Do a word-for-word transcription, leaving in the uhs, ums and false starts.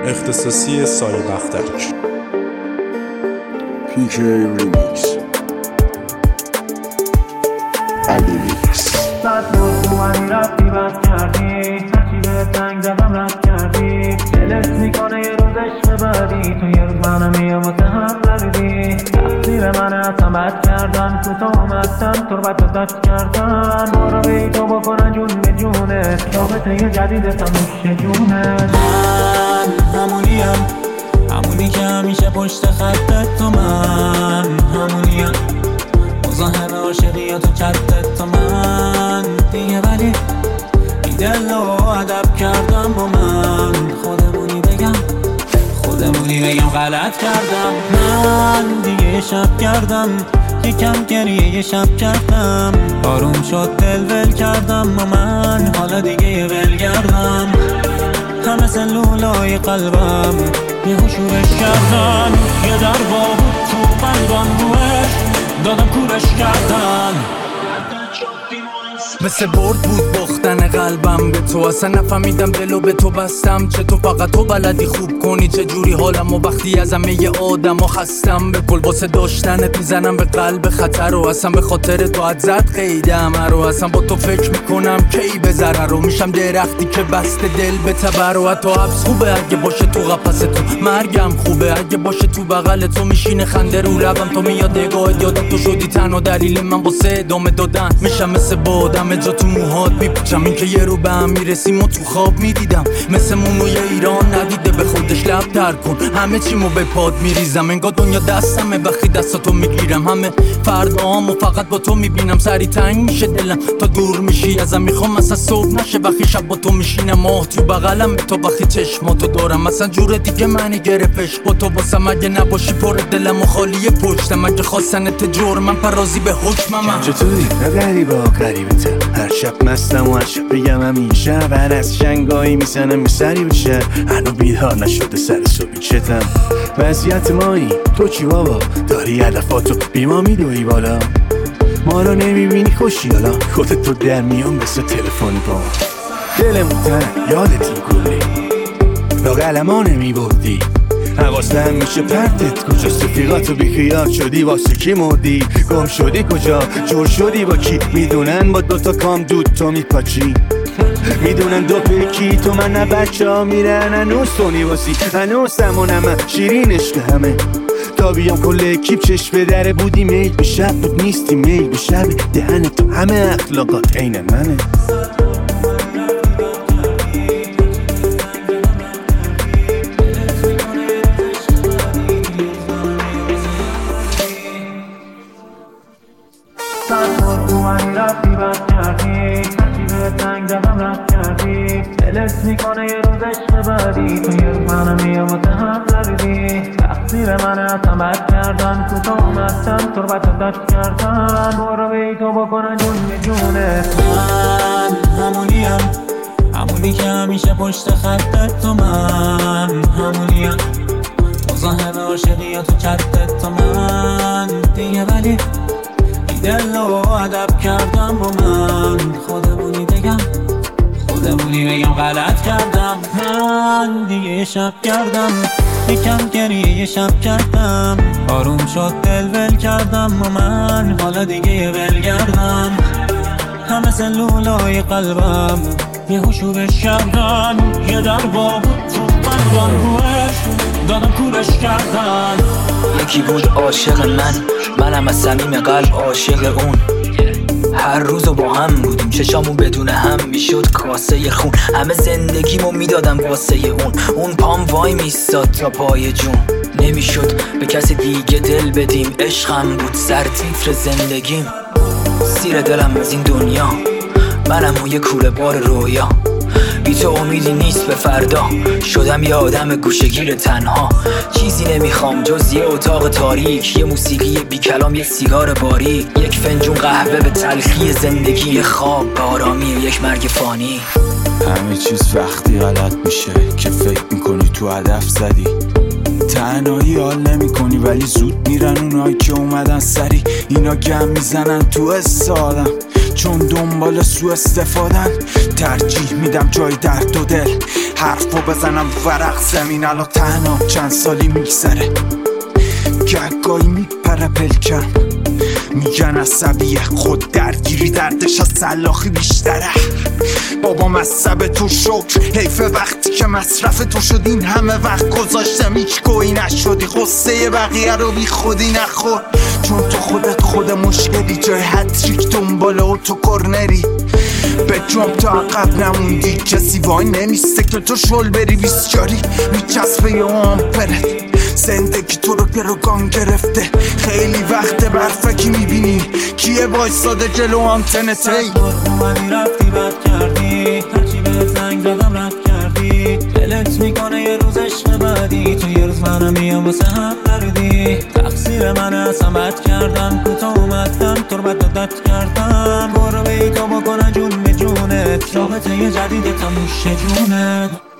اختصاصی سایه بختک. پیک ریمیکس الیمیکس. صد مرد اومدی رفتی بد کردی، هرچی به تنگ زدم رد کردی. دلت میکنه یه روز عشق بعدی، تو یه روز منم میام واسه هم بردی. تقصیر منه اصلا بد کردم، تو تو اومدم تو رو بد و داد کردم. برو بی تو بکنن جون به جونت، رابطه یه جدیدتم نوش جونت. من همونیم، همونی که همیشه پشت خطت تو. من همونیم، مزاحم عاشقیات و چتت تو. من دیگه ولی بی دل و ادب کردم با من. خودمونی بگم خودمونی بگم غلط کردم. من دیگه شب کردم، یکم گریه یه شب کردم. آروم شد دل ول کردم با من، حالا دیگه یه ول کردم. همه سلولای قلبم یه شورش کردن، یه در با بود تو قلبم روش دادم کورش کردن. مثل برد بود باختن قلبم به تو، اصلا نفهمیدم دلو به تو بستم. چه تو فقط تو بلدی خوب کنی چه جوری حالم، و وقتی از همه ی آدم ها خستم. به کل واسه داشتنت میزنم به قلب خطر، و اصلا به خاطر تو اد زد قیدم رو. اصلا با تو فکر میکنم کی به ضرر رو، میشم درختی که بسته دل به تبر. و حتی حبس خوبه اگه باشه تو قفس تو، مرگم خوبه اگه باشه تو بغل تو. میشینه خنده رو لبم تو، میاد نگاهت یادم تو شدی تنها دلیل من واسه ادامه دادن. میشم مثل بادم جا تو موهات میپیچم، این که یه رو به هم میرسیم و تو خواب میدیدم. مثل مونوی ایران ندیده به خودش لب تر کن، همه چیمو به پاد میریزم. انگار دنیا دستمه وقتی دستاتو میگیرم. همه فردامو فقط با تو میبینم، سری تنگ میشه دلم تا دور میشی ازم. میخوام مثلا صبح نشه وقتی شب با تو میشینم، ماه تو بغلم تو وقتی چشماتو دارم. مثلا جور دیگه منی گرفتش با تو واسم، اگه نباشی پر دلم و خالی پشتم. اگه خواستنت جرمم پرازی به حکمم. چطوری؟ غریبا غریبتم، هر شب مستم و هر شب بگم همیشه. هر از شنگایی میزنم به سری بشه، هنو بیدار نشده سر صبحی چتم. وضعیت مایی تو چی بابا؟ داری علفاتو بیما میدوی بالا، ما رو نمیبینی خوشی حالا. خودت تو در میان بسه تلفنی با دلمون تنگ یادت این کلی لاغل ما نمیبردی. حواستم میشه پرتت کجاست، رفیقاتو بیخیال شدی واسه کی مردی. گم شدی کجا جور شدی با کی، میدونن با دوتا کام دود تو میپاچی. میدونن دو پکی تو من نه بچه ها میرن هنوز تو نیواسی. هنوز سمونم شیرین عشق همه تا بیام کل اکیب چشم به دره. بودی میل به شب بود نیستی میل به شب، دهن تو همه اخلاقات عین منه. صد مرد اومدی رفتی بد کردی، هرچی به تنگ زدم رد کردی. دلت میکنه یه روز عشق بعدی، تو یه روز منم میام واسه هم بردی. تقصیر منه اصلا بد کردم، تو تو اومدم تو رو بد و داد کردم. برو بی تو بکنن جون به جونت. من همونیم، همونی که همیشه پشت خطت تو. من همونیم، مزاحم عاشقیات و چتت تو. من دیگه ولی دل و ادب کردم با من. خودمونی بگم خودمونی بگم غلط کردم. من دیگه شب کردم، یکم گریه یه شب کردم. آروم شد دل ول کردم با من، حالا دیگه یه ول کردم. همه سلولای قلبم یه شورش کردن، یه در با بود تو قلبم روش دادم کورش کردن. یکی بود عاشق من، منم از صمیم قلب عاشق اون. هر روزو با هم بودیم، چشامون بدون هم میشد کاسه خون. همه زندگیمو میدادم واسه اون، اون پام وای میستاد تا پای جون. نمیشد به کسی دیگه دل بدیم، عشقم بود سرتیتر زندگیم. سیر دلم از این دنیا، منم و یه کوره بار رویا. بی تو امیدی نیست به فردا، شدم یه آدم گوشه‌گیر تنها. چیزی نمیخوام جز یه اتاق تاریک، یه موسیقی بی کلام، یه سیگار باریک، یک فنجون قهوه به تلخی زندگی، یه خواب به آرامی یک مرگ فانی. همه چیز وقتی غلط میشه که فکر میکنی تو هدف زدی. تنهایی حال نمی کنی ولی زود میرن اونایی که اومدن سری. اینا گم میزنن تو حس آدم، چون دنبال سو استفادن ترجیح میدم جای درد و دل حرفو بزنم ورق زمین. الان تنها چند سالی میگذره گهگاهی میپره پلکم میگن عصبیه خود درگیری دردش از سلاخی بیشتره. بابا مصب تو شکر حیف وقتی که مصرف تو شد این همه وقت گذاشتم هیچ گویی نشدی غصه بقیه رو بی خودی نخور چون تو خودت خود مشکلی جای هتریک دنبال اوتو کرنری به جنب تا عقب نموندی کسی وای نمیسته که تو شل بری بیسجاری میچسبه یه آمپرت زندگی تو رو گروگان گرفته خیلی وقت برفکی میبینی کیه وایساده جلو آنتنت هی اومدی رفتی بد کردی هرچی به زنگ زدم رد کردی دلت میکنه یه روز عشق بعدی تو یه روز منم میام واسه هم دردی تقصیر منه اصلا بد کردم کوتاه اومدم تو رو بد دادت کردم برو بیتا بکنه جون به جونت رابطه یه جدید تا نوش جونت